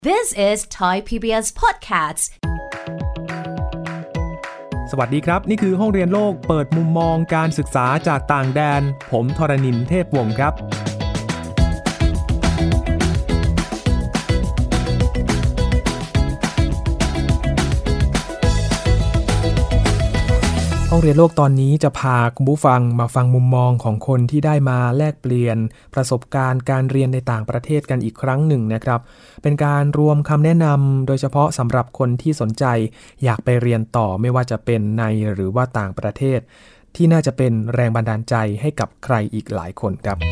This is Thai PBS Podcasts สวัสดีครับนี่คือห้องเรียนโลกเปิดมุมมองการศึกษาจากต่างแดนผมธรณินทร์เทพวงศ์ครับห้องเรียนโลกตอนนี้จะพาคุณผู้ฟังมาฟังมุมมองของคนที่ได้มาแลกเปลี่ยนประสบการณ์การเรียนในต่างประเทศกันอีกครั้งหนึ่งนะครับเป็นการรวมคำแนะนำโดยเฉพาะสำหรับคนที่สนใจอยากไปเรียนต่อไม่ว่าจะเป็นในหรือว่าต่างประเทศที่น่าจะเป็นแรงบันดาลใจให้กับใครอีกหลายคนครับ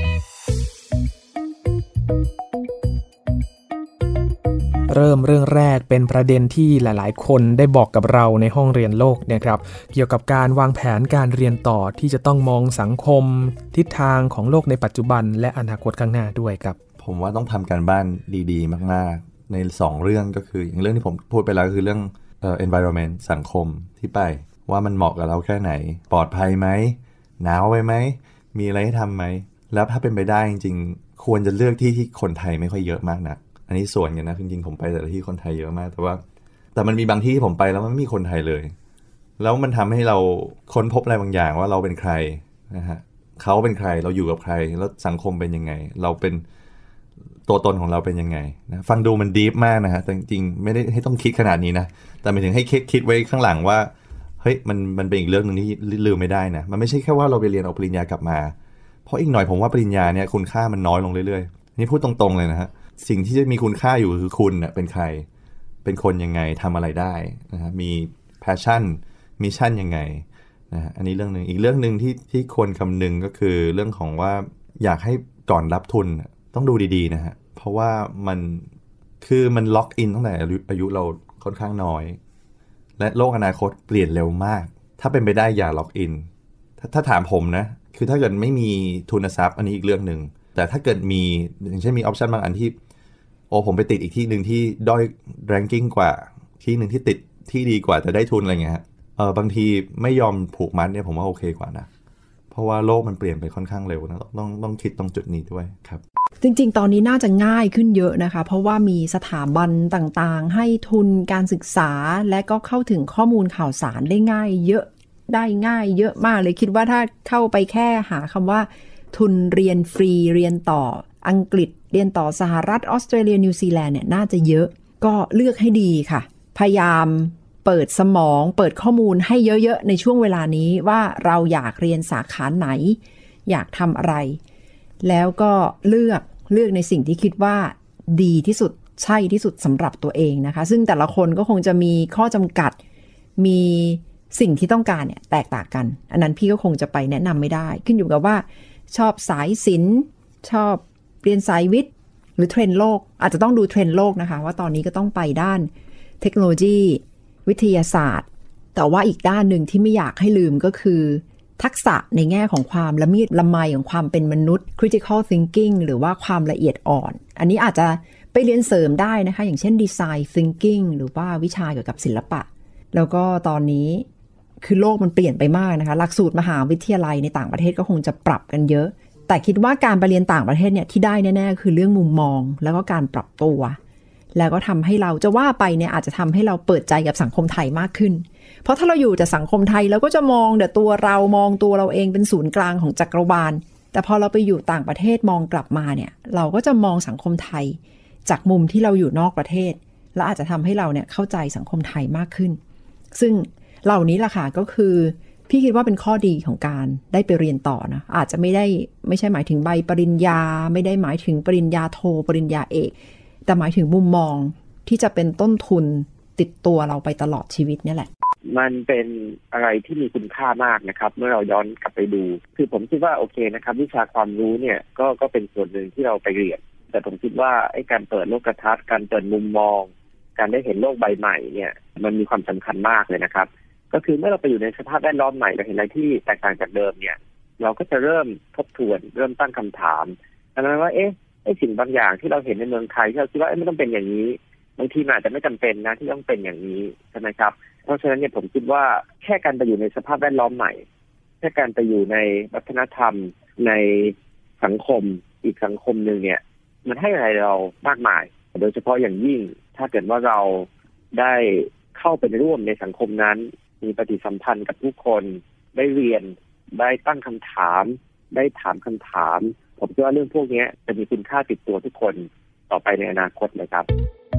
เริ่มเรื่องแรกเป็นประเด็นที่หลายๆคนได้บอกกับเราในห้องเรียนโลกนะครับเกี่ยวกับการวางแผนการเรียนต่อที่จะต้องมองสังคมทิศทางของโลกในปัจจุบันและอนาคตข้างหน้าด้วยครับผมว่าต้องทำการบ้านดีๆมากๆใน2เรื่องก็คืออย่างเรื่องที่ผมพูดไปแล้วก็คือเรื่องenvironment สังคมที่ไปว่ามันเหมาะกับเราแค่ไหนปลอดภัยไหมหนาวไปไหมมีอะไรให้ทำไหมแล้วถ้าเป็นไปได้จริงๆควรจะเลือกที่คนไทยไม่ค่อยเยอะมากนักอันนี้ส่วนกันนะจริงๆผมไปแต่ละที่คนไทยเยอะมากแต่มันมีบางที่ผมไปแล้วมันไม่มีคนไทยเลยแล้วมันทำให้เราค้นพบอะไรบางอย่างว่าเราเป็นใครนะฮะเขาเป็นใครเราอยู่กับใครแล้วสังคมเป็นยังไงเราเป็นตัวตนของเราเป็นยังไงนะฟังดูมันดีฟมากนะฮะแต่จริงๆไม่ได้ให้ต้องคิดขนาดนี้นะแต่หมายถึงให้คิดไว้ข้างหลังว่าเฮ้ยมันเป็นอีกเรื่องนึงที่ลืมไม่ได้นะมันไม่ใช่แค่ว่าเราไปเรียนเอาปริญญากลับมาเพราะอีกหน่อยผมว่าปริญญาเนี่ยคุณค่ามันน้อยลงเรื่อยๆนี่พูดตรงๆเลยนะฮะสิ่งที่จะมีคุณค่าอยู่คือคุณเน่ยเป็นใครเป็นคนยังไงทำอะไรได้นะฮะมี passion mission ยังไงนะฮะอันนี้เรื่องนึงอีกเรื่องนึงที่ควรคำนึงก็คือเรื่องของว่าอยากให้ก่อนรับทุนต้องดูดีๆนะฮะเพราะว่ามันล็อกอินตั้งแต่อายุเราค่อนข้างน้อยและโลกอนาคตเปลี่ยนเร็วมากถ้าเป็นไปได้อย่าล็อกอินถ้าถามผมนะคือถ้าเกิดไม่มีทุนทรัพย์อันนี้อีกเรื่องนึงแต่ถ้าเกิดมีอย่างเช่นมีออปชันบางอันที่ผมไปติดอีกที่นึงที่ด้อยแรงกิ้งกว่าที่นึงที่ติดที่ดีกว่าแต่ได้ทุนอะไรเงี้ยบางทีไม่ยอมผูกมัดเนี่ยผมว่าโอเคกว่านะเพราะว่าโลกมันเปลี่ยนไปค่อนข้างเร็วนะต้องคิดตรงจุดนี้ด้วยครับจริงๆตอนนี้น่าจะง่ายขึ้นเยอะนะคะเพราะว่ามีสถาบันต่างๆให้ทุนการศึกษาและก็เข้าถึงข้อมูลข่าวสารได้ง่ายเยอะได้ง่ายเยอะมากเลยคิดว่าถ้าเข้าไปแค่หาคำว่าทุนเรียนฟรีเรียนต่ออังกฤษเรียนต่อสหรัฐออสเตรเลียนิวซีแลนด์เนี่ยน่าจะเยอะก็เลือกให้ดีค่ะพยายามเปิดสมองเปิดข้อมูลให้เยอะๆในช่วงเวลานี้ว่าเราอยากเรียนสาขาไหนอยากทำอะไรแล้วก็เลือกในสิ่งที่คิดว่าดีที่สุดใช่ที่สุดสำหรับตัวเองนะคะซึ่งแต่ละคนก็คงจะมีข้อจำกัดมีสิ่งที่ต้องการเนี่ยแตกต่างกันอันนั้นพี่ก็คงจะไปแนะนำไม่ได้ขึ้นอยู่กับว่าชอบสายศิลป์ชอบเรียนสายวิทย์หรือเทรนด์โลกอาจจะต้องดูเทรนด์โลกนะคะว่าตอนนี้ก็ต้องไปด้านเทคโนโลยีวิทยาศาสตร์แต่ว่าอีกด้านหนึ่งที่ไม่อยากให้ลืมก็คือทักษะในแง่ของความละเมียดละไมของความเป็นมนุษย์ critical thinking หรือว่าความละเอียดอ่อนอันนี้อาจจะไปเรียนเสริมได้นะคะอย่างเช่น design thinking หรือว่าวิชาเกี่ยวกับศิลปะแล้วก็ตอนนี้คือโลกมันเปลี่ยนไปมากนะคะหลักสูตรมหาวิทยาลัยในต่างประเทศก็คงจะปรับกันเยอะแต่คิดว่าการไปเรียนต่างประเทศเนี่ยที่ได้แน่ๆคือเรื่องมุมมองแล้วก็การปรับตัวแล้วก็ทำให้เราจะว่าไปเนี่ยอาจจะทำให้เราเปิดใจกับสังคมไทยมากขึ้นเพราะถ้าเราอยู่แต่สังคมไทยเราก็จะมองแต่ตัวเรามองตัวเราเองเป็นศูนย์กลางของจักรวาลแต่พอเราไปอยู่ต่างประเทศมองกลับมาเนี่ยเราก็จะมองสังคมไทยจากมุมที่เราอยู่นอกประเทศและอาจจะทำให้เราเนี่ยเข้าใจสังคมไทยมากขึ้นซึ่งเหล่านี้ล่ะค่ะก็คือพี่คิดว่าเป็นข้อดีของการได้ไปเรียนต่อนะอาจจะไม่ใช่หมายถึงใบปริญญาไม่ได้หมายถึงปริญญาโทปริญญาเอกแต่หมายถึงมุมมองที่จะเป็นต้นทุนติดตัวเราไปตลอดชีวิตนี่แหละมันเป็นอะไรที่มีคุณค่ามากนะครับเมื่อเราย้อนกลับไปดูคือผมคิดว่าโอเคนะครับวิชาความรู้เนี่ยก็เป็นส่วนหนึ่งที่เราไปเรียนแต่ผมคิดว่าไอ้การเปิดโลกทัศน์การเปิดมุมมองการได้เห็นโลกใบใหม่เนี่ยมันมีความสำคัญมากเลยนะครับก็คือเมื่อเราไปอยู่ในสภาพแวดล้อมใหม่เราเห็นอะไรที่แตกต่างจากเดิมเนี่ยเราก็จะเริ่มทบทวนเริ่มตั้งคำถามนั้นว่าไอ้สิ่งบางอย่างที่เราเห็นในเมืองไทยที่เราคิดว่าไม่ต้องเป็นอย่างนี้บางทีมันอาจจะไม่จำเป็นนะที่ต้องเป็นอย่างนี้ใช่ไหมครับเพราะฉะนั้นเนี่ยผมคิดว่าแค่การไปอยู่ในสภาพแวดล้อมใหม่แค่การไปอยู่ในวัฒนธรรมในสังคมอีกสังคมนึงเนี่ยมันให้อะไรเรามากมายผโดยเฉพาะอย่างยิ่งถ้าเกิดว่าเราได้เข้าไปร่วมในสังคมนั้นมีปฏิสัมพันธ์กับผู้คนได้เรียนได้ตั้งคำถามได้ถามคำถามผมคิดว่าเรื่องพวกนี้จะมีคุณค่าติดตัวทุกคนต่อไปในอนาคตเลยครับ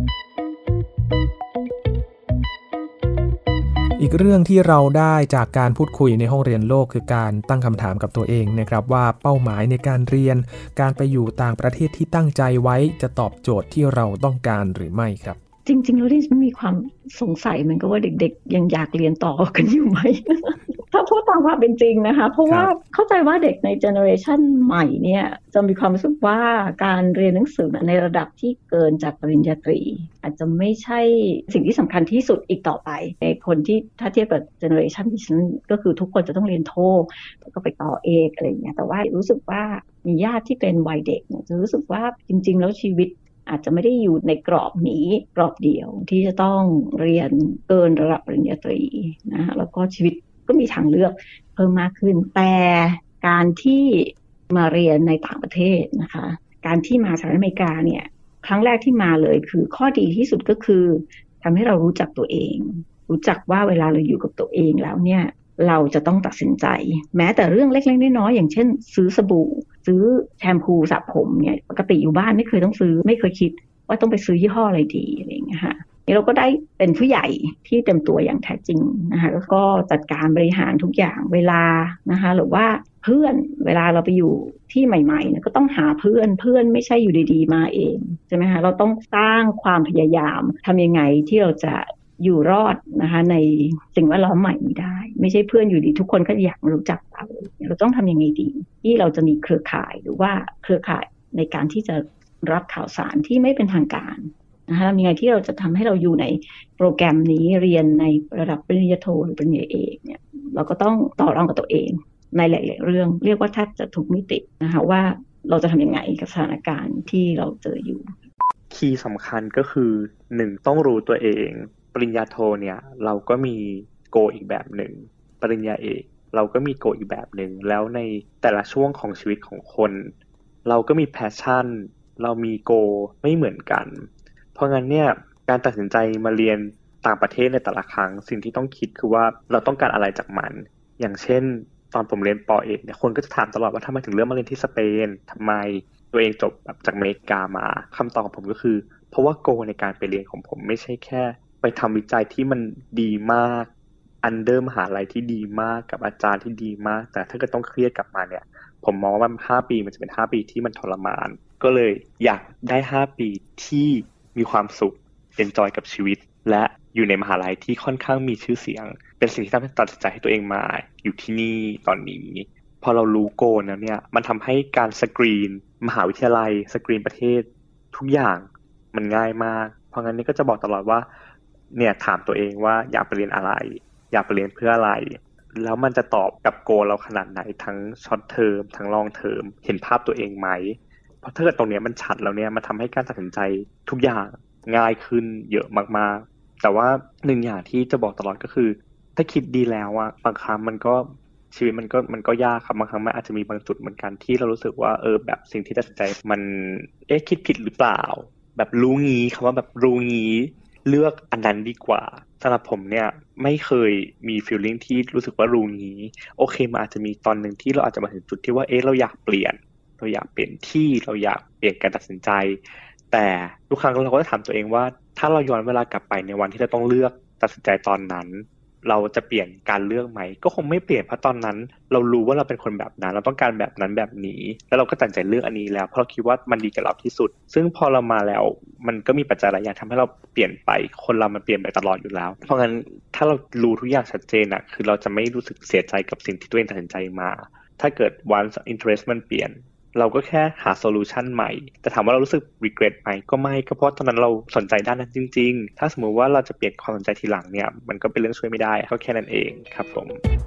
อีกเรื่องที่เราได้จากการพูดคุยในห้องเรียนโลกคือการตั้งคำถามกับตัวเองนะครับว่าเป้าหมายในการเรียนการไปอยู่ต่างประเทศที่ตั้งใจไว้จะตอบโจทย์ที่เราต้องการหรือไม่ครับจริงๆแล้วดิฉันมีความสงสัยเหมือนกับว่าเด็กๆยังอยากเรียนต่อกันอยู่ไหม ถ้าพูดตามความเป็นจริงนะคะเพราะว่าเข้าใจว่าเด็กในเจเนอเรชันใหม่เนี่ยจะมีความรู้สึกว่าการเรียนหนังสือในระดับที่เกินจากปริญญาตรีอาจจะไม่ใช่สิ่งที่สำคัญที่สุดอีกต่อไปในคนที่ถ้าเทียบกับเจเนอเรชันที่ฉันก็คือทุกคนจะต้องเรียนโทแล้วก็ไปต่อเอกอะไรอย่างเงี้ยแต่ว่ารู้สึกว่ามีญาติที่เป็นวัยเด็กเนี่ยจะรู้สึกว่าจริงๆแล้วชีวิตอาจจะไม่ได้อยู่ในกรอบนี้กรอบเดียวที่จะต้องเรียนเกินระดับปริญญาตรีนะแล้วก็ชีวิตก็มีทางเลือกเพิ่มมากขึ้นแต่การที่มาเรียนในต่างประเทศนะคะการที่มาสหรัฐอเมริกาเนี่ยครั้งแรกที่มาเลยคือข้อดีที่สุดก็คือทำให้เรารู้จักตัวเองรู้จักว่าเวลาเราอยู่กับตัวเองแล้วเนี่ยเราจะต้องตัดสินใจแม้แต่เรื่องเล็กๆน้อยๆอย่างเช่นซื้อสบู่ซื้อแชมพูสระผมเนี่ยปกติอยู่บ้านไม่เคยต้องซื้อไม่เคยคิดว่าต้องไปซื้อยี่ห้ออะไรดีอะไรอย่างเงี้ยค่ะเราก็ได้เป็นผู้ใหญ่ที่เต็มตัวอย่างแท้จริงนะคะแล้วก็จัดการบริหารทุกอย่างเวลานะคะหรือว่าเพื่อนเวลาเราไปอยู่ที่ใหม่ๆเนี่ยก็ต้องหาเพื่อนไม่ใช่อยู่ดีๆมาเองใช่ไหมคะเราต้องสร้างความพยายามทำยังไงที่เราจะอยู่รอดนะคะในสิ่งแวดล้อมใหม่นี้ได้ไม่ใช่เพื่อนอยู่ดีทุกคนก็อยากรู้จักเราต้องทำยังไงดีที่เราจะมีเครือข่ายหรือว่าเครือข่ายในการที่จะรับข่าวสารที่ไม่เป็นทางการนะคะทำยังไงที่เราจะทำให้เราอยู่ในโปรแกรมนี้เรียนในระดับปริญญาโทหรือปริญญาเอกเนี่ยเราก็ต้องต่อรองกับตัวเองในหลายๆเรื่องเรียกว่าแทบจะทุกมิตินะคะว่าเราจะทำยังไงกับสถานการณ์ที่เราเจออยู่คีย์สำคัญก็คือ1ต้องรู้ตัวเองปริญญาโทเนี่ยเราก็มีโกอีกแบบหนึ่งปริญญาเอกเราก็มีโกอีกแบบหนึ่งแล้วในแต่ละช่วงของชีวิตของคนเราก็มีแพชชั่นเรามีโกไม่เหมือนกันเพราะงั้นเนี่ยการตัดสินใจมาเรียนต่างประเทศในแต่ละครั้งสิ่งที่ต้องคิดคือว่าเราต้องการอะไรจากมันอย่างเช่นตอนผมเรียนป.เอกเนี่ยคนก็จะถามตลอดว่าทำไมถึงเลือกมาเรียนที่สเปนทำไมตัวเองจบแบบจากอเมริกามาคำตอบของผมก็คือเพราะว่าโกในการไปเรียนของผมไม่ใช่แค่ไปทำวิจัยที่มันดีมากอันเดอร์มหาลัยที่ดีมากกับอาจารย์ที่ดีมากแต่ถ้าเกิดต้องเครียดกลับมาเนี่ยผมมองว่า5 ปีมันจะเป็น5 ปีที่มันทรมานก็เลยอยากได้5 ปีที่มีความสุขเอนจอยกับชีวิตและอยู่ในมหาลัยที่ค่อนข้างมีชื่อเสียงเป็นสิ่งที่ทำให้ตัดสินใจให้ตัวเองมาอยู่ที่นี่ตอนนี้พอเรารู้โกลแล้วเนี่ยมันทำให้การสกรีนมหาวิทยาลัยสกรีนประเทศทุกอย่างมันง่ายมากเพราะงั้นนี่ก็จะบอกตลอดว่าเนี่ยถามตัวเองว่าอยากไปเรียนอะไรอยากไปเรียนเพื่ออะไรแล้วมันจะตอบกับโกลเราขนาดไหนทั้งช็อตเทอมทั้งลองเทอมเห็นภาพตัวเองไหมเพราะถ้าเกิดตรงนี้มันชัดแล้วเนี่ยมันทำให้การตัดสินใจทุกอย่างง่ายขึ้นเยอะมากๆแต่ว่าหนึ่งอย่างที่จะบอกตลอดก็คือถ้าคิดดีแล้วอะบางครั้งมันก็ชีวิตมันก็ยากครับบางครั้งมันอาจจะมีบางจุดเหมือนกันที่เรารู้สึกว่าแบบสิ่งที่ตัดสินใจมันคิดผิดหรือเปล่าแบบรู้งี้คำว่าแบบรู้งี้เลือกอันนั้นดีกว่าสำหรับผมเนี่ยไม่เคยมี feeling ที่รู้สึกว่ารู้งี้โอเคมันอาจจะมีตอนนึงที่เราอาจจะมาถึงจุดที่ว่าเราอยากเปลี่ยนที่เราอยากเปลี่ยนการตัดสินใจแต่ทุกครั้งเราก็จะถามตัวเองว่าถ้าเราย้อนเวลากลับไปในวันที่เราต้องเลือกตัดสินใจตอนนั้นเราจะเปลี่ยนการเลือกไหมก็คงไม่เปลี่ยนเพราะตอนนั้นเรารู้ว่าเราเป็นคนแบบนั้นเราต้องการแบบนั้นแบบนี้แล้วเราก็ตัดใจเลือกอันนี้แล้วเพราะเราคิดว่ามันดีกับเราที่สุดซึ่งพอเรามาแล้วมันก็มีปัจจัยหลายอย่างทำให้เราเปลี่ยนไปคนเรามันเปลี่ยนไปตลอดอยู่แล้วเพราะงั้นถ้าเรารู้ทุกอย่างชัดเจนอะคือเราจะไม่รู้สึกเสียใจกับสิ่งที่ตัวเองตัดสินใจมาถ้าเกิด once interest มันเปลี่ยนเราก็แค่หาโซลูชันใหม่แต่ถามว่าเรารู้สึก regret ไหมก็ไม่ก็เพราะตอนนั้นเราสนใจด้านนั้นจริงๆถ้าสมมุติว่าเราจะเปลี่ยนความสนใจทีหลังเนี่ยมันก็เป็นเรื่องช่วยไม่ได้ก็แค่นั้นเองครับผม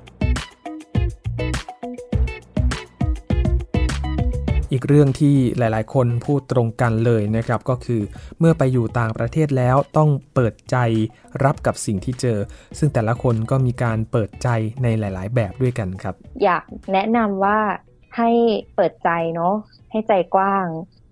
อีกเรื่องที่หลายๆคนพูดตรงกันเลยนะครับก็คือเมื่อไปอยู่ต่างประเทศแล้วต้องเปิดใจรับกับสิ่งที่เจอซึ่งแต่ละคนก็มีการเปิดใจในหลายๆแบบด้วยกันครับอยากแนะนำว่าให้เปิดใจเนาะให้ใจกว้าง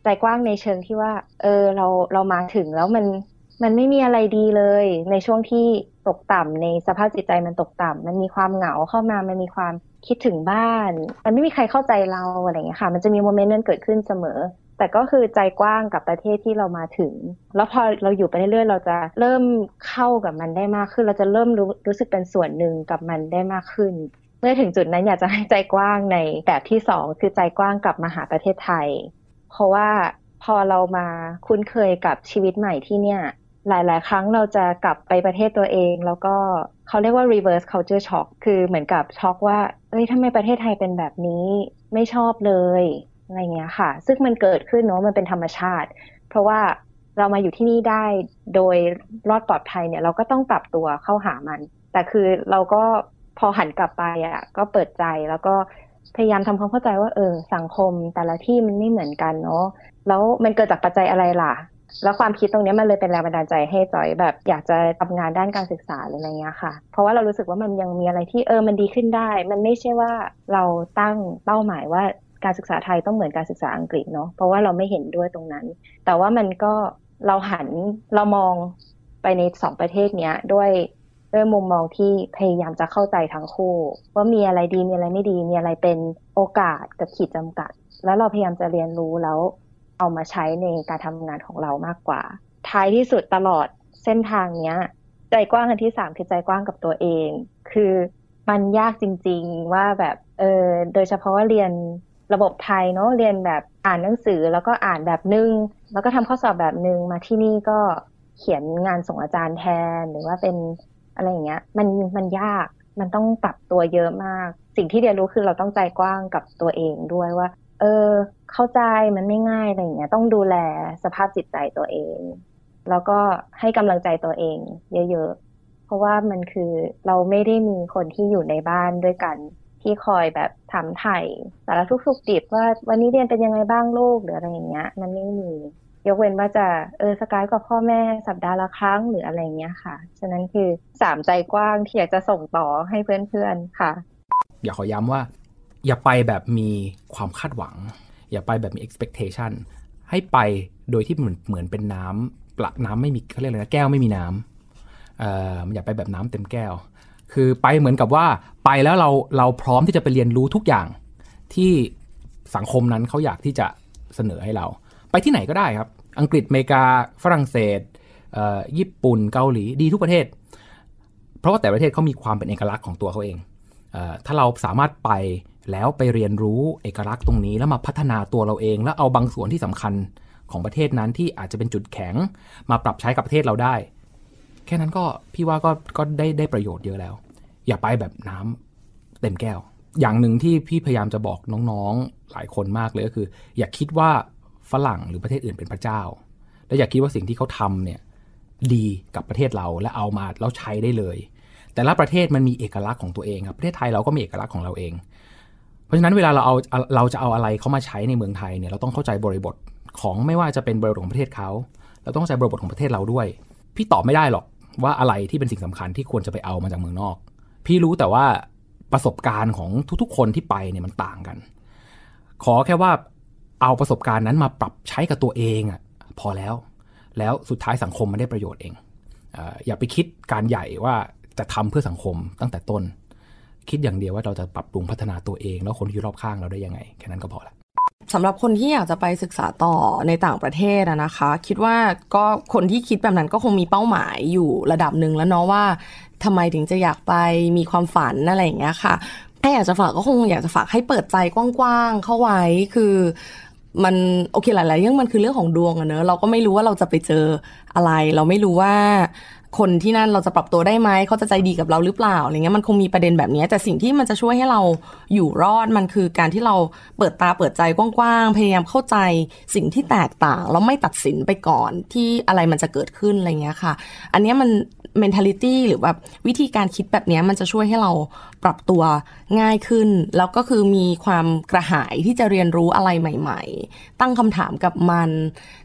ใจกว้างในเชิงที่ว่าเรามาถึงแล้วมันไม่มีอะไรดีเลยในช่วงที่ตกต่ำในสภาพจิตใจมันตกต่ำมันมีความเหงาเข้ามามันมีความคิดถึงบ้านมันไม่มีใครเข้าใจเราอะไรอย่างเงี้ยค่ะมันจะมีโมเมนต์นั้นเกิดขึ้นเสมอแต่ก็คือใจกว้างกับประเทศที่เรามาถึงแล้วพอเราอยู่ไปเรื่อยๆเราจะเริ่มเข้ากับมันได้มากขึ้นเราจะเริ่มรู้สึกเป็นส่วนหนึ่งกับมันได้มากขึ้นเมื่อถึงจุดนั้นอยากจะให้ใจกว้างในแบบที่2คือใจกว้างกลับมาหาประเทศไทยเพราะว่าพอเรามาคุ้นเคยกับชีวิตใหม่ที่เนี่ยหลายๆครั้งเราจะกลับไปประเทศตัวเองแล้วก็เขาเรียกว่า reverse culture shock คือเหมือนกับช็อกว่าทำไมประเทศไทยเป็นแบบนี้ไม่ชอบเลยอะไรเงี้ยค่ะซึ่งมันเกิดขึ้นเนาะมันเป็นธรรมชาติเพราะว่าเรามาอยู่ที่นี่ได้โดยรอดปลอดภัยเนี่ยเราก็ต้องปรับตัวเข้าหามันแต่คือเราก็พอหันกลับไปก็เปิดใจแล้วก็พยายามทำความเข้าใจว่าสังคมแต่ละที่มันไม่เหมือนกันเนาะแล้วมันเกิดจากปัจจัยอะไรล่ะแล้วความคิดตรงนี้มันเลยเป็นแรงบันดาลใจให้จอยแบบอยากจะทำงานด้านการศึกษาอะไรเงี้ยค่ะเพราะว่าเรารู้สึกว่ามันยังมีอะไรที่มันดีขึ้นได้มันไม่ใช่ว่าเราตั้งเป้าหมายว่าการศึกษาไทยต้องเหมือนการศึกษาอังกฤษเนาะเพราะว่าเราไม่เห็นด้วยตรงนั้นแต่ว่ามันก็เรามองไปใน2ประเทศเนี้ยด้วยมุมมองที่พยายามจะเข้าใจทั้งคู่ว่ามีอะไรดีมีอะไรไม่ดีมีอะไรเป็นโอกาสกับขีดจำกัดแล้วเราพยายามจะเรียนรู้แล้วเอามาใช้ในการทำงานของเรามากกว่าท้ายที่สุดตลอดเส้นทางเนี้ยใจกว้างอันที่3คือใจกว้างกับตัวเองคือมันยากจริงๆว่าแบบโดยเฉพาะว่าเรียนระบบไทยเนาะเรียนแบบอ่านหนังสือแล้วก็อ่านแบบนึงแล้วก็ทำข้อสอบแบบนึงมาที่นี่ก็เขียนงานส่งอาจารย์แทนหรือว่าเป็นอะไรอย่างเงี้ยมันยากมันต้องปรับตัวเยอะมากสิ่งที่เรียนรู้คือเราต้องใจกว้างกับตัวเองด้วยว่าเข้าใจมันไม่ง่ายอะไรอย่างเงี้ยต้องดูแลสภาพจิตใจตัวเองแล้วก็ให้กำลังใจตัวเองเยอะๆเพราะว่ามันคือเราไม่ได้มีคนที่อยู่ในบ้านด้วยกันที่คอยแบบถามไถ่สารทุกข์สุขดิบว่าวันนี้เรียนเป็นยังไงบ้างลูกหรืออะไรอย่างเงี้ยมันไม่มียกเว้นว่าจะสกายกับพ่อแม่สัปดาห์ละครั้งหรืออะไรเงี้ยค่ะฉะนั้นคือ3ใจกว้างที่อยากจะส่งต่อให้เพื่อนๆค่ะอยากขอย้ำว่าอย่าไปแบบมีความคาดหวังอย่าไปแบบมี expectation ให้ไปโดยที่เหมือนเป็นน้ำไม่มีเขาเรียกอะไรนะแก้วไม่มีน้ำอย่าไปแบบน้ำเต็มแก้วคือไปเหมือนกับว่าไปแล้วเราพร้อมที่จะไปเรียนรู้ทุกอย่างที่สังคมนั้นเขาอยากที่จะเสนอให้เราไปที่ไหนก็ได้ครับอังกฤษอเมริกาฝรั่งเศสญี่ปุ่นเกาหลีดีทุกประเทศเพราะว่าแต่ประเทศเขามีความเป็นเอกลักษณ์ของตัวเขาเองถ้าเราสามารถไปแล้วไปเรียนรู้เอกลักษณ์ตรงนี้แล้วมาพัฒนาตัวเราเองแล้วเอาบางส่วนที่สำคัญของประเทศนั้นที่อาจจะเป็นจุดแข็งมาปรับใช้กับประเทศเราได้แค่นั้นก็พี่ว่าก็ได้ประโยชน์เยอะแล้วอย่าไปแบบน้ำเต็มแก้วอย่างหนึ่งที่พี่พยายามจะบอกน้องๆหลายคนมากเลยก็คืออย่าคิดว่าฝรั่งหรือประเทศอื่นเป็นพระเจ้าและอย่าคิดว่าสิ่งที่เขาทำเนี่ยดีกับประเทศเราและเอามาแล้วใช้ได้เลยแต่ละประเทศมันมีเอกลักษณ์ของตัวเองครับประเทศไทยเราก็มีเอกลักษณ์ของเราเองเพราะฉะนั้นเวลาเราจะเอาอะไรเข้ามาใช้ในเมืองไทยเนี่ยเราต้องเข้าใจบริบทของไม่ว่าจะเป็นบริบทของประเทศเขาเราต้องเข้าใจบริบทของประเทศเราด้วยพี่ตอบไม่ได้หรอกว่าอะไรที่เป็นสิ่งสำคัญที่ควรจะไปเอามาจากเมืองนอกพี่รู้แต่ว่าประสบการณ์ของทุกๆคนที่ไปเนี่ยมันต่างกันขอแค่ว่าเอาประสบการณ์นั้นมาปรับใช้กับตัวเองพอแล้วสุดท้ายสังคมมันได้ประโยชน์เองอย่าไปคิดการใหญ่ว่าจะทำเพื่อสังคมตั้งแต่ต้นคิดอย่างเดียวว่าเราจะปรับปรุงพัฒนาตัวเองแล้วคนที่อยู่รอบข้างเราได้ยังไงแค่นั้นก็พอละสำหรับคนที่อยากจะไปศึกษาต่อในต่างประเทศนะคะคิดว่าก็คนที่คิดแบบนั้นก็คงมีเป้าหมายอยู่ระดับหนึ่งแล้วเนาะว่าทำไมถึงจะอยากไปมีความฝันอะไรอย่างเงี้ยค่ะถ้าอยากจะฝากก็คงอยากจะฝากให้เปิดใจกว้างๆเข้าไว้คือมันโอเคหลายๆเรื่องมันคือเรื่องของดวงอะเนอะเราก็ไม่รู้ว่าเราจะไปเจออะไรเราไม่รู้ว่าคนที่นั่นเราจะปรับตัวได้ไหมเขาจะใจดีกับเราหรือเปล่าอะไรเงี้ยมันคงมีประเด็นแบบนี้แต่สิ่งที่มันจะช่วยให้เราอยู่รอดมันคือการที่เราเปิดตาเปิดใจกว้างๆพยายามเข้าใจสิ่งที่แตกต่างแล้วไม่ตัดสินไปก่อนที่อะไรมันจะเกิดขึ้นอะไรเงี้ยค่ะอันนี้มัน mentality หรือแบบวิธีการคิดแบบนี้มันจะช่วยให้เราปรับตัวง่ายขึ้นแล้วก็คือมีความกระหายที่จะเรียนรู้อะไรใหม่ๆตั้งคำถามกับมัน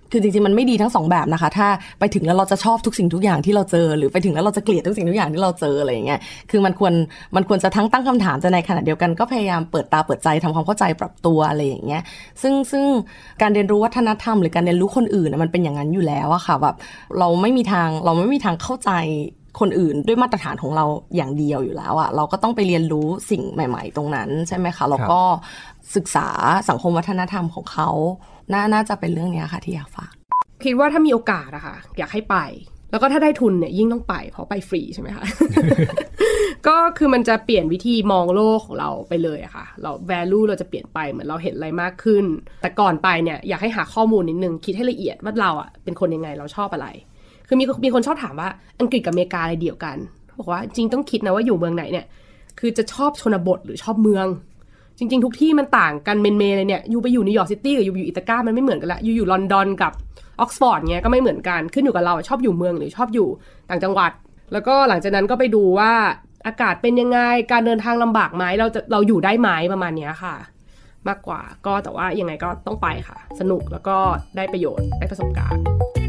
คือจริงๆมันไม่ดีทั้ง2แบบนะคะถ้าไปถึงแล้วเราจะชอบทุกสิ่งทุกอย่างที่เราเจอหรือไปถึงแล้วเราจะเกลียดทุกสิ่งทุกอย่างที่เราเจออะไรอย่างเงี้ยคือมันควรจะทั้งตั้งคำถามแต่ในขณะเดียวกันก็พยายามเปิดตาเปิดใจทำความเข้าใจปรับตัวอะไรอย่างเงี้ยซึ่งการเรียนรู้วัฒนธรรมหรือการเรียนรู้คนอื่นมันเป็นอย่างนั้นอยู่แล้วอะค่ะแบบเราไม่มีทางเข้าใจคนอื่นด้วยมาตรฐานของเราอย่างเดียวอยู่แล้วอะเราก็ต้องไปเรียนรู้สิ่งใหม่ๆตรงนั้นใช่ไหมคะแล้วก็ศึกษาสังคมวัฒนธรรมของเขาน่าจะเป็นเรื่องนี้ค่ะที่อยากฝากคิดว่าถ้ามีโอกาสอะค่ะอยากให้ไปแล้วก็ถ้าได้ทุนเนี่ยยิ่งต้องไปเพราะไปฟรีใช่ไหมคะ ก็คือมันจะเปลี่ยนวิธีมองโลกของเราไปเลยอะค่ะเรา value เราจะเปลี่ยนไปเหมือนเราเห็นอะไรมากขึ้นแต่ก่อนไปเนี่ยอยากให้หาข้อมูลนิดนึงคิดให้ละเอียดว่าเราอะเป็นคนยังไงเราชอบอะไรคือมีคนชอบถามว่าอังกฤษกับอเมริกาอะไรเดียวกันบอกว่าจริงต้องคิดนะว่าอยู่เมืองไหนเนี่ยคือจะชอบชนบทหรือชอบเมืองจริงๆทุกที่มันต่างกันเมนเลยเนี่ยอยู่ไปอยู่นิวยอร์กซิตี้กับอยู่อิตาก้ามันไม่เหมือนกันละอยู่ลอนดอนกับออกซฟอร์ดเงี้ยก็ไม่เหมือนกันขึ้นอยู่กับเราชอบอยู่เมืองหรือชอบอยู่ต่างจังหวัดแล้วก็หลังจากนั้นก็ไปดูว่าอากาศเป็นยังไงการเดินทางลำบากไหมเราอยู่ได้ไหมประมาณนี้ค่ะมากกว่าก็แต่ว่ายังไงก็ต้องไปค่ะสนุกแล้วก็ได้ประโยชน์ได้ประสบการณ์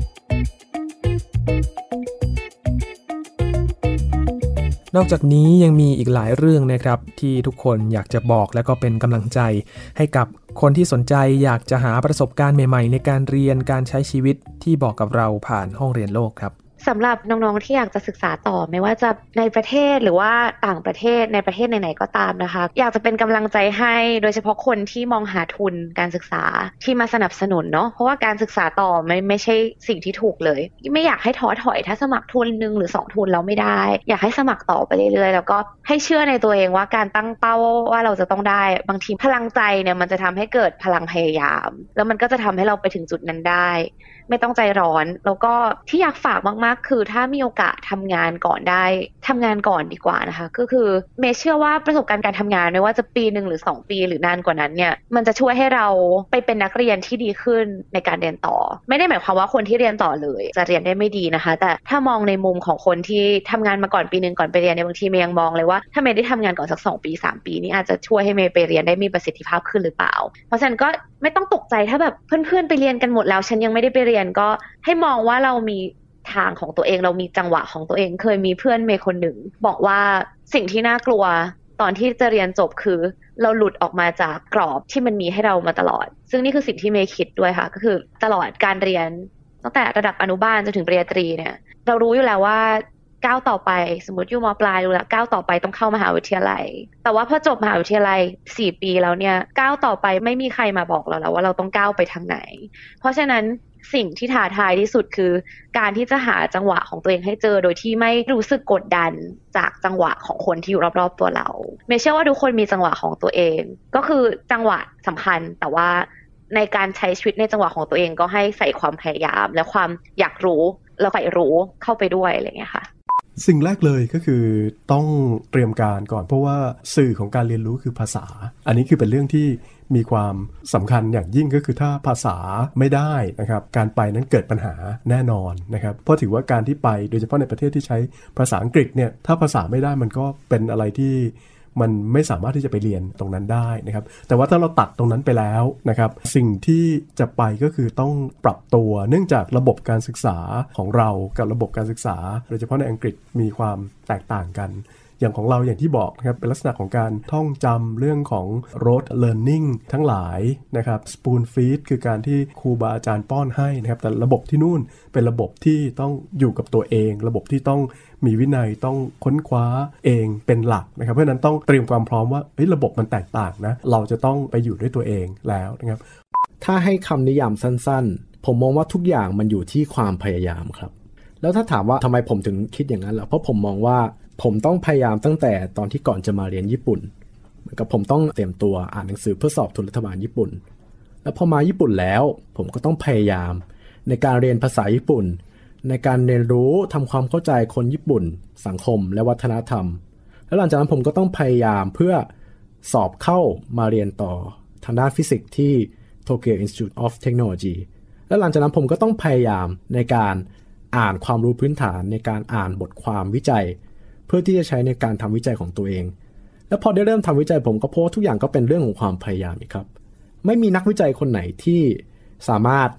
นอกจากนี้ยังมีอีกหลายเรื่องนะครับที่ทุกคนอยากจะบอกและก็เป็นกำลังใจให้กับคนที่สนใจอยากจะหาประสบการณ์ใหม่ๆในการเรียนการใช้ชีวิตที่บอกกับเราผ่านห้องเรียนโลกครับสำหรับน้องๆที่อยากจะศึกษาต่อไม่ว่าจะในประเทศหรือว่าต่างประเทศในประเทศไหนๆก็ตามนะคะอยากจะเป็นกำลังใจให้โดยเฉพาะคนที่มองหาทุนการศึกษาที่มาสนับสนุนเนาะเพราะว่าการศึกษาต่อไม่ใช่สิ่งที่ถูกเลยไม่อยากให้ท้อถอยถ้าสมัครทุน1หรือ2ทุนแล้วไม่ได้อยากให้สมัครต่อไปเรื่อยๆแล้วก็ให้เชื่อในตัวเองว่าการตั้งเป้าว่าเราจะต้องได้บางทีพลังใจเนี่ยมันจะทำให้เกิดพลังพยายามแล้วมันก็จะทำให้เราไปถึงจุดนั้นได้ไม่ต้องใจร้อนแล้วก็ที่อยากฝากมากๆคือถ้ามีโอกาสทำงานก่อนได้ทำงานก่อนดีกว่านะคะก็คือเมย์เชื่อว่าประสบการณ์การทำงานไม่ว่าจะปี1หรือ2ปีหรือนานกว่านั้นเนี่ยมันจะช่วยให้เราไปเป็นนักเรียนที่ดีขึ้นในการเรียนต่อไม่ได้หมายความว่าคนที่เรียนต่อเลยจะเรียนได้ไม่ดีนะคะแต่ถ้ามองในมุมของคนที่ทำงานมาก่อนปี1ก่อนไปเรียนในบางทีเมย์ยังมองเลยว่าถ้าเมย์ได้ทำงานก่อนสัก2ปี3ปีนี่อาจจะช่วยให้เมย์ไปเรียนได้มีประสิทธิภาพขึ้นหรือเปล่าเพราะฉะนั้นก็ไม่ต้องตกใจถ้าแบบเพื่อนๆไปเรียนกันหมดแล้วฉันยังไม่ได้ไปเรียนก็ให้มองว่าเรามีทางของตัวเองเรามีจังหวะของตัวเองเคยมีเพื่อนเมย์คนหนึ่งบอกว่าสิ่งที่น่ากลัวตอนที่จะเรียนจบคือเราหลุดออกมาจากกรอบที่มันมีให้เรามาตลอดซึ่งนี่คือสิ่งที่เมย์คิดด้วยค่ะก็คือตลอดการเรียนตั้งแต่ระดับอนุบาลจนถึงปริญญาตรีเนี่ยเรารู้อยู่แล้วว่าก้าวต่อไปสมมติอยู่ม.ปลายรู้แล้วก้าวต่อไปต้องเข้ามหาวิทยาลัยแต่ว่าพอจบมหาวิทยาลัย4ปีแล้วเนี่ยก้าวต่อไปไม่มีใครมาบอกเราแล้วว่าเราต้องก้าวไปทางไหนเพราะฉะนั้นสิ่งที่ท้าทายที่สุดคือการที่จะหาจังหวะของตัวเองให้เจอโดยที่ไม่รู้สึกกดดันจากจังหวะของคนที่อยู่รอบๆตัวเราเมย์เชื่อว่าทุกคนมีจังหวะของตัวเองก็คือจังหวะสำคัญแต่ว่าในการใช้ชีวิตในจังหวะของตัวเองก็ให้ใส่ความพยายามและความอยากรู้แล้วใฝ่รู้เข้าไปด้วยอะไรอย่างเงี้ยค่ะสิ่งแรกเลยก็คือต้องเตรียมการก่อนเพราะว่าสื่อของการเรียนรู้คือภาษาอันนี้คือเป็นเรื่องที่มีความสำคัญอย่างยิ่งก็คือถ้าภาษาไม่ได้นะครับการไปนั้นเกิดปัญหาแน่นอนนะครับเพราะถือว่าการที่ไปโดยเฉพาะในประเทศที่ใช้ภาษาอังกฤษเนี่ยถ้าภาษาไม่ได้มันก็เป็นอะไรที่มันไม่สามารถที่จะไปเรียนตรงนั้นได้นะครับแต่ว่าถ้าเราตัดตรงนั้นไปแล้วนะครับสิ่งที่จะไปก็คือต้องปรับตัวเนื่องจากระบบการศึกษาของเรากับระบบการศึกษาโดยเฉพาะในอังกฤษมีความแตกต่างกันอย่างของเราอย่างที่บอกนะครับเป็นลักษณะของการท่องจำเรื่องของ rote learning ทั้งหลายนะครับ spoon feed คือการที่ครูบาอาจารย์ป้อนให้นะครับแต่ระบบที่นู่นเป็นระบบที่ต้องอยู่กับตัวเองระบบที่ต้องมีวินัยต้องค้นคว้าเองเป็นหลักนะครับเพราะฉะนั้นต้องเตรียมความพร้อมว่าระบบมันแตกต่างนะเราจะต้องไปอยู่ด้วยตัวเองแล้วนะครับถ้าให้คำนิยามสั้นๆผมมองว่าทุกอย่างมันอยู่ที่ความพยายามครับแล้วถ้าถามว่าทำไมผมถึงคิดอย่างนั้นล่ะเพราะผมมองว่าผมต้องพยายามตั้งแต่ตอนที่ก่อนจะมาเรียนญี่ปุ่นเหมือนกับผมต้องเตรียมตัวอ่านหนังสือเพื่อสอบทุนรัฐบาลญี่ปุ่นแล้วพอมาญี่ปุ่นแล้วผมก็ต้องพยายามในการเรียนภาษาญี่ปุ่นในการเรียนรู้ทำความเข้าใจคนญี่ปุ่นสังคมและวัฒนธรรมแล้วหลังจากนั้นผมก็ต้องพยายามเพื่อสอบเข้ามาเรียนต่อทางด้านฟิสิกส์ที่ Tokyo Institute of Technology แล้วหลังจากนั้นผมก็ต้องพยายามในการอ่านความรู้พื้นฐานในการอ่านบทความวิจัยเพื่อที่จะใช้ในการทำวิจัยของตัวเองแล้วพอได้เริ่มทำวิจัยผมก็พบว่าทุกอย่างก็เป็นเรื่องของความพยายามครับไม่มีนักวิจัยคนไหนที่สามารถ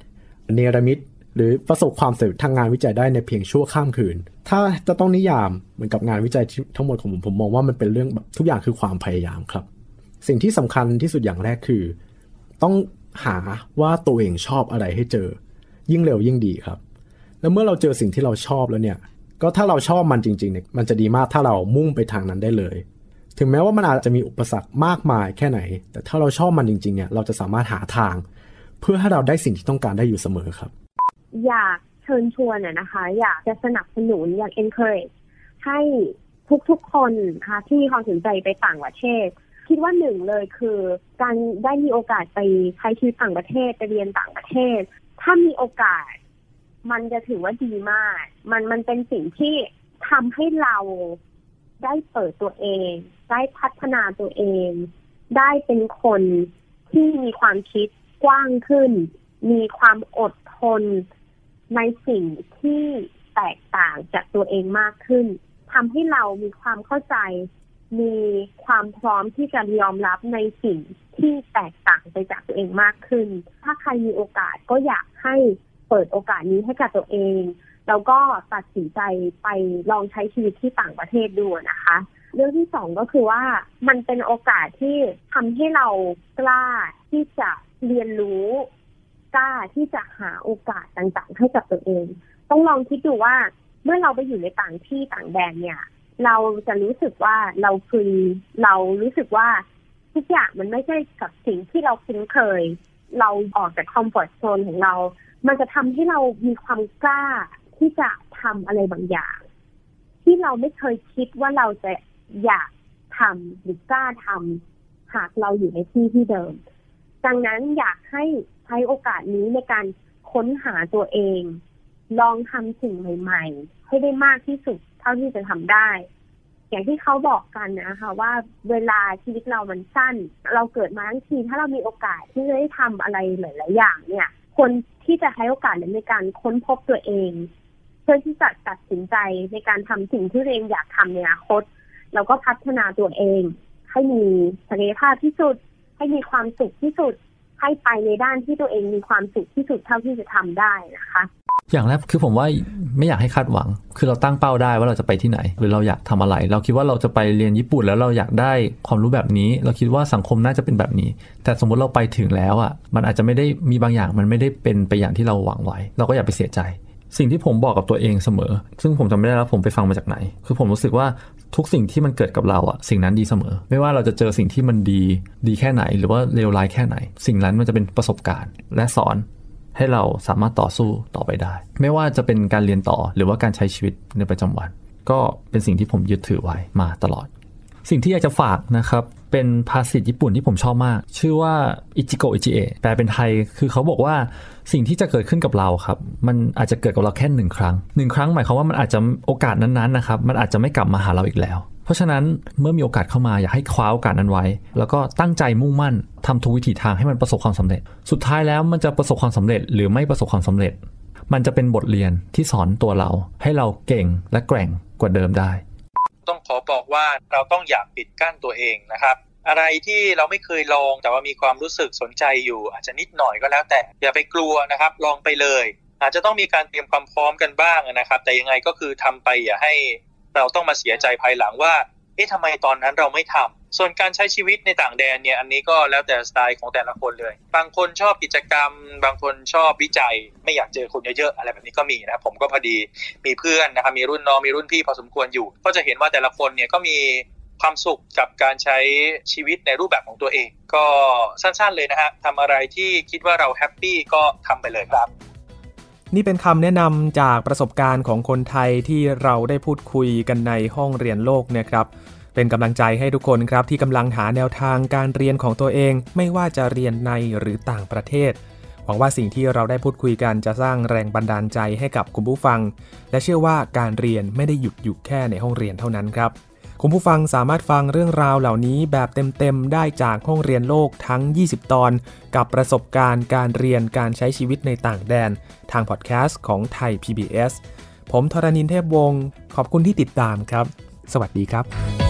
เนรมิตหรือประสบความสำเร็จทางงานวิจัยได้ในเพียงชั่วข้ามคืนถ้าจะต้องนิยามเหมือนกับงานวิจัยทั้งหมดของผมมองว่ามันเป็นเรื่องแบบทุกอย่างคือความพยายามครับสิ่งที่สำคัญที่สุดอย่างแรกคือต้องหาว่าตัวเองชอบอะไรให้เจอยิ่งเร็วยิ่งดีครับแล้วเมื่อเราเจอสิ่งที่เราชอบแล้วเนี่ยก็ถ้าเราชอบมันจริงๆเนี่ยมันจะดีมากถ้าเรามุ่งไปทางนั้นได้เลยถึงแม้ว่ามันอาจจะมีอุปสรรคมากมายแค่ไหนแต่ถ้าเราชอบมันจริงๆเนี่ยเราจะสามารถหาทางเพื่อให้เราได้สิ่งที่ต้องการได้อยู่เสมอครับอยากเชิญชวนนะคะอยากจะสนับสนุนอยาก encourage ให้ทุกๆคนนะคะที่มีความสนใจไปต่างประเทศคิดว่าหนึ่งเลยคือการได้มีโอกาสไปใช้ชีวิตต่างประเทศไปเรียนต่างประเทศถ้ามีโอกาสมันจะถือว่าดีมากมันเป็นสิ่งที่ทำให้เราได้เปิดตัวเองได้พัฒนาตัวเองได้เป็นคนที่มีความคิดกว้างขึ้นมีความอดทนในสิ่งที่แตกต่างจากตัวเองมากขึ้นทำให้เรามีความเข้าใจมีความพร้อมที่จะยอมรับในสิ่งที่แตกต่างไปจากตัวเองมากขึ้นถ้าใครมีโอกาสก็อยากให้เปิดโอกาสนี้ให้กับตัวเองแล้วก็ตัดสินใจไปลองใช้ชีวิตที่ต่างประเทศดูนะคะเรื่องที่สองก็คือว่ามันเป็นโอกาสที่ทำให้เรากล้าที่จะเรียนรู้กล้าที่จะหาโอกาสต่างๆให้กับตัวเองต้องลองคิดดูว่าเมื่อเราไปอยู่ในต่างที่ต่างแดนเนี่ยเราจะรู้สึกว่าเรารู้สึกว่าทุกอย่างมันไม่ใช่กับสิ่งที่เราคุ้นเคยเราออกจากคอมฟอร์ตโซนของเรามันจะทำให้เรามีความกล้าที่จะทำอะไรบางอย่างที่เราไม่เคยคิดว่าเราจะอยากทำหรือกล้าทำหากเราอยู่ในที่เดิมดังนั้นอยากให้ใช้โอกาสนี้ในการค้นหาตัวเองลองทำสิ่งใหม่ๆให้ได้มากที่สุดเท่าที่จะทำได้อย่างที่เขาบอกกันนะคะว่าเวลาชีวิตเรามันสั้นเราเกิดมาทั้งทีถ้าเรามีโอกาสที่จะได้ทำอะไรหลายๆอย่างเนี่ยคนที่จะให้โอกาสในการค้นพบตัวเองเพื่อที่จะตัดสินใจในการทำสิ่งที่ตัวเองอยากทำในอนาคตแล้วก็พัฒนาตัวเองให้มีศักยภาพที่สุดให้มีความสุขที่สุดให้ไปในด้านที่ตัวเองมีความสุขที่สุดเท่าที่จะทำได้นะคะอย่างแรกคือผมว่าไม่อยากให้คาดหวังคือเราตั้งเป้าได้ว่าเราจะไปที่ไหนหรือเราอยากทำอะไรเราคิดว่าเราจะไปเรียนญี่ปุ่นแล้วเราอยากได้ความรู้แบบนี้เราคิดว่าสังคมน่าจะเป็นแบบนี้แต่สมมติเราไปถึงแล้วอ่ะมันอาจจะไม่ได้มีบางอย่างมันไม่ได้เป็นไปอย่างที่เราหวังไว้เราก็อย่าไปเสียใจสิ่งที่ผมบอกกับตัวเองเสมอซึ่งผมจำไม่ได้แล้วผมไปฟังมาจากไหนคือผมรู้สึกว่าทุกสิ่งที่มันเกิดกับเราอ่ะสิ่งนั้นดีเสมอไม่ว่าเราจะเจอสิ่งที่มันดีแค่ไหนหรือว่าเลวร้ายแค่ไหนสิ่งนั้นมันจะเป็นประสบการณ์และสอนให้เราสามารถต่อสู้ต่อไปได้ไม่ว่าจะเป็นการเรียนต่อหรือว่าการใช้ชีวิตในประจำวันก็เป็นสิ่งที่ผมยึดถือไว้มาตลอดสิ่งที่อยากจะฝากนะครับเป็นภาษิตญี่ปุ่นที่ผมชอบมากชื่อว่าอิจิโกะอิจิเอะแปลเป็นไทยคือเขาบอกว่าสิ่งที่จะเกิดขึ้นกับเราครับมันอาจจะเกิดกับเราแค่1 ครั้งหมายความว่ามันอาจจะโอกาสนั้นๆนะครับมันอาจจะไม่กลับมาหาเราอีกแล้วเพราะฉะนั้นเมื่อมีโอกาสเข้ามาอยากให้คว้าโอกาสนั้นไว้แล้วก็ตั้งใจมุ่งมั่นทำทุกวิถีทางให้มันประสบความสำเร็จสุดท้ายแล้วมันจะประสบความสำเร็จหรือไม่ประสบความสำเร็จมันจะเป็นบทเรียนที่สอนตัวเราให้เราเก่งและแกร่งกว่าเดิมได้ต้องขอบอกว่าเราต้องอย่าปิดกั้นตัวเองนะครับอะไรที่เราไม่เคยลองแต่ว่ามีความรู้สึกสนใจอยู่อาจจะนิดหน่อยก็แล้วแต่อย่าไปกลัวนะครับลองไปเลยอาจจะต้องมีการเตรียมความพร้อมกันบ้างนะครับแต่ยังไงก็คือทำไปอย่าให้เราต้องมาเสียใจภายหลังว่าทำไมตอนนั้นเราไม่ทำส่วนการใช้ชีวิตในต่างแดนเนี่ยอันนี้ก็แล้วแต่สไตล์ของแต่ละคนเลยบางคนชอบกิจกรรมบางคนชอบวิจัยไม่อยากเจอคนเยอะๆอะไรแบบนี้ก็มีนะผมก็พอดีมีเพื่อนนะครับมีรุ่นน้องมีรุ่นพี่พอสมควรอยู่ก็จะเห็นว่าแต่ละคนเนี่ยก็มีความสุขกับการใช้ชีวิตในรูปแบบของตัวเองก็สั้นๆเลยนะฮะทำอะไรที่คิดว่าเราแฮปปี้ก็ทำไปเลยครับนี่เป็นคำแนะนำจากประสบการณ์ของคนไทยที่เราได้พูดคุยกันในห้องเรียนโลกนะครับเป็นกำลังใจให้ทุกคนครับที่กำลังหาแนวทางการเรียนของตัวเองไม่ว่าจะเรียนในหรือต่างประเทศหวังว่าสิ่งที่เราได้พูดคุยกันจะสร้างแรงบันดาลใจให้กับคุณผู้ฟังและเชื่อว่าการเรียนไม่ได้หยุดอยู่แค่ในห้องเรียนเท่านั้นครับคุณผู้ฟังสามารถฟังเรื่องราวเหล่านี้แบบเต็มๆได้จากห้องเรียนโลกทั้ง20 ตอนกับประสบการณ์การเรียนการใช้ชีวิตในต่างแดนทางพอดแคสต์ของไทย PBS ผมธรณินทร์ เทพวงศ์ขอบคุณที่ติดตามครับสวัสดีครับ